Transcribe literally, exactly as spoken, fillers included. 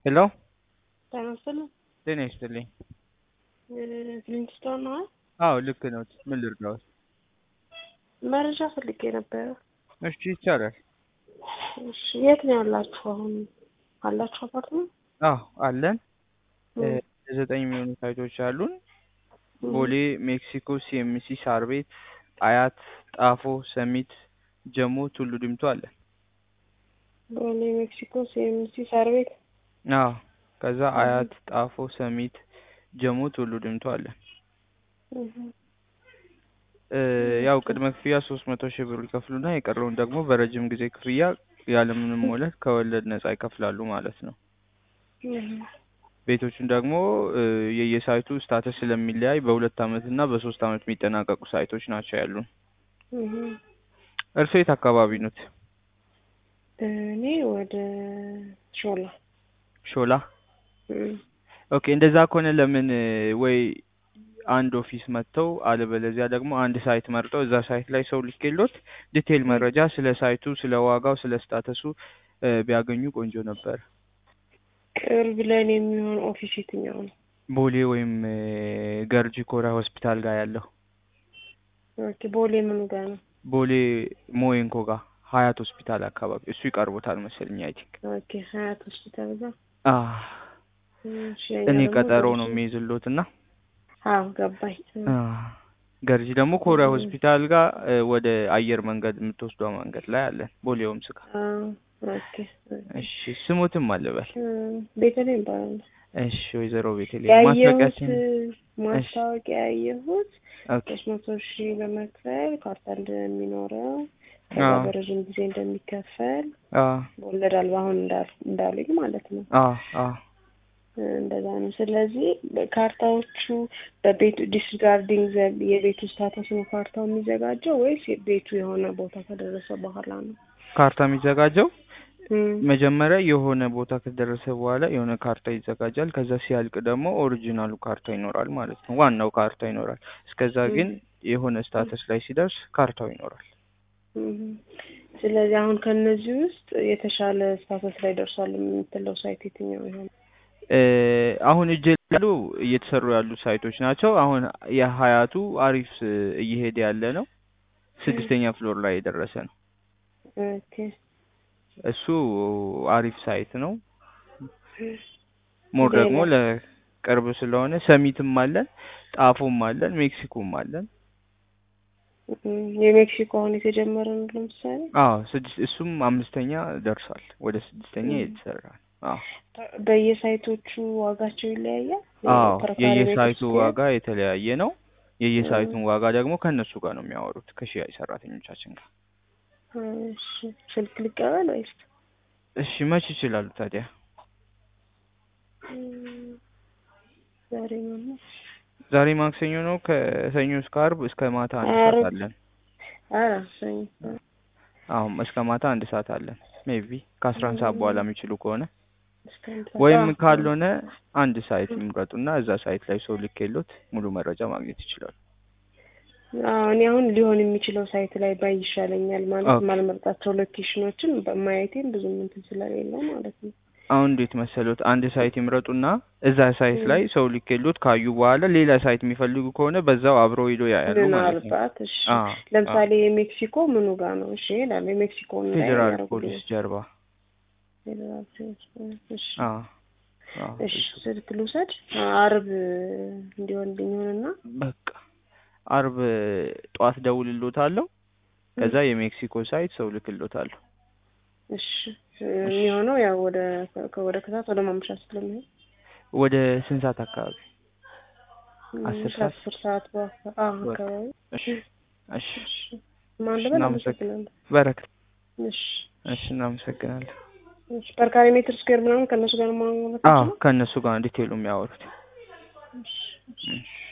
ሄሎ ጤና ይስጥልኝ። ጤና ይስጥልኝ። ፍሊንትስቶን ነው? አዎ ልክ ነው። ምን ልርዳዎት? መረጃ ፈልጌ ነበረ። እሺ ይቻላል። እሺ የት ነው ያላችሁ አሁን? አላችሁ አፓርትመንት? አዎ አለን። ዘጠኝ የሚሆኑ ሳይቶች አሉን። ቦሌ፣ ሜክሲኮ፣ ሲኤምሲ፣ ሳር ቤት፣ አያት፣ ጣፎ፣ ሰሚት፣ ጀሞ፣ ቱሉ ዲምቱ አለን። ቦሌ፣ ሜክሲኮ፣ ሲኤምሲ፣ ሳር ቤት። አዎ ከዛ አያት፣ ጣፎ፣ ሰሚት፣ ጀሞ፣ ቱሉ ዲምቱ አለን። ያው ቅድመ ክፍያ ሶስት መቶ ሺህ ብር ይከፍሉና የቀረውን ደግሞ በረጅም ጊዜ ክፍያ ያለምንም ወለድ ከወለድ ነፃ ይከፍላሉ ማለት ነው። ቤቶቹን ደግሞ የየሳይቱ ስታተስ ስለሚለያይ በሁለት አመት እና በሶስት አመት የሚጠናቀቁ ሳይቶች ናቸው ያሉን። እርሶ የት አካባቢ ኖት? እኔ ወደ ሾላ። ሾላ? ኦኬ እንደዛ ከሆነ ለምን ወይ አንድ ኦፊስ መጥተው አለበለዚያ ደግሞ አንድ ሳይት መርጠው እዛ ሳይት ላይ ሰው ልኬሎት ዲቴል መረጃ ስለ ሳይቱ፣ ስለ ዋጋው፣ ስለ ስታተሱ ቢያገኙ ቆንጆ ነበር። ቅርብ ለኔ የሚሆን ኦፊስ የትኛው ነው? ቦሌ ወይም ገርጂ ኮራ ሆስፒታል ጋር ያለው። ኦኬ ቦሌ ምኑ ጋር ነው? ቦሌ ሞይንኮ ጋር ሀያት ሆስፒታል አካባቢ። እሱ ይቀርቦታል መሰለኝ አይ ቲንክ። ኦኬ ሀያት ሆስፒታል ጋር። አዎ እኔ ቀጠሮ ነው የሚይዝሎትና አዎ ገባኝ። ገርጂ ደግሞ ኮሪያ ሆስፒታል ጋር ወደ አየር መንገድ የምትወስደው መንገድ ላይ አለን። ቦሌውም ስጋ። ኦኬ እሺ ስሙትም አለበል። ቤተልሔም ይባላል። እሺ ወይዘሮ ቤተልሔም ማስታወቂያችን ማስታወቂያ ያየሁት ሶስት መቶ ሺህ በመክፈል ካርታ እንደሚኖረው ከዛ በረዥም ጊዜ እንደሚከፈል ወለድ አልባ አሁን እንዳሉኝ ማለት ነው። አዎ አዎ እንደዛ ነው። ስለዚህ ካርታዎቹ በቤቱ ዲስጋርዲንግ የቤቱ ስታተስ ነው ካርታው የሚዘጋጀው ወይስ ቤቱ የሆነ ቦታ ከደረሰ በኋላ ነው? ካርታ የሚዘጋጀው መጀመሪያ የሆነ ቦታ ከደረሰ በኋላ የሆነ ካርታ ይዘጋጃል። ከዛ ሲያልቅ ደግሞ ኦሪጂናሉ ካርታ ይኖራል ማለት ነው። ዋናው ካርታ ይኖራል። እስከዛ ግን የሆነ ስታተስ ላይ ሲደርስ ካርታው ይኖራል። ስለዚህ አሁን ከነዚህ ውስጥ የተሻለ ስታተስ ላይ ደርሷል የምትለው ሳይት የትኛው ይሆን? አሁን እጅ ያሉ እየተሰሩ ያሉ ሳይቶች ናቸው። አሁን የሀያቱ አሪፍ እየሄደ ያለ ነው። ስድስተኛ ፍሎር ላይ የደረሰ ነው። ኦኬ እሱ አሪፍ ሳይት ነው። ሞር ደግሞ ለቅርብ ስለሆነ ሰሚትም አለን፣ ጣፎም አለን፣ ሜክሲኮም አለን። የሜክሲኮ አሁን የተጀመረ ነው ለምሳሌ? አዎ ስድስት እሱም አምስተኛ ደርሷል። ወደ ስድስተኛ እየተሰራ ነው። አዎ በየሳይቶቹ ዋጋቸው ይለያያል? አዎ የየሳይቱ ዋጋ የተለያየ ነው። የየሳይቱን ዋጋ ደግሞ ከነሱ ጋር ነው የሚያወሩት ከሽያጭ ሰራተኞቻችን ጋር። እሺ ስልክ ልቀበል ወይስ? እሺ መች ይችላሉ ታዲያ? ዛሬ ነው ዛሬ ማክሰኞ ነው። ከሰኞ እስከ ዓርብ እስከ ማታ አንድ ሰዓት አለን። አዎ ሰኞ አሁን እስከ ማታ አንድ ሰዓት አለን። ሜቢ ከአስራ አንድ ሰዓት በኋላ የሚችሉ ከሆነ ወይም ካልሆነ አንድ ሳይት ይምረጡና እዛ ሳይት ላይ ሰው ልኬሎት ሙሉ መረጃ ማግኘት ይችላሉ። አዎ እኔ አሁን ሊሆን የሚችለው ሳይት ላይ ባይ ይሻለኛል ማለት ማልመርጣቸው ሎኬሽኖችን በማየቴም ብዙም እንትን ስለሌለው ማለት ነው። አሁን እንዴት መሰሎት አንድ ሳይት ይምረጡና እዛ ሳይት ላይ ሰው ልኬሎት ካዩ በኋላ ሌላ ሳይት የሚፈልጉ ከሆነ በዛው አብረው ሄዶ ያያሉ ማለት ነው። እሺ ለምሳሌ የሜክሲኮ ምኑ ጋር ነው? እሺ ይላል የሜክሲኮ ነው ፌደራል ፖሊስ ጀርባ። ፌደራል ፖሊስ እሺ አዎ አዎ እሺ ስልክ ልውሰድ ዓርብ እንዲሆንልኝ ሆነና በቃ ዓርብ ጧት ደውልሎታለሁ። ከዛ የሜክሲኮ ሳይት ሰው ልክሎታለሁ። እሺ የሚሆነው ያው ወደ ወደ ከሰዓት ወደ ማምሻ ስለሚሆን ወደ ስንት ሰዓት አካባቢ? አስር ሰዓት አስር ሰዓት በኋላ አካባቢ። እሺ እሺ ማለት ነው። በረከት እሺ እሺ እናመሰግናለን። እሺ ፐር ካሬ ሜትር ስኩዌር ምናምን ከነሱ ጋር ማለት ነው? አዎ ከነሱ ጋር ዲቴይሉ የሚያወሩት። እሺ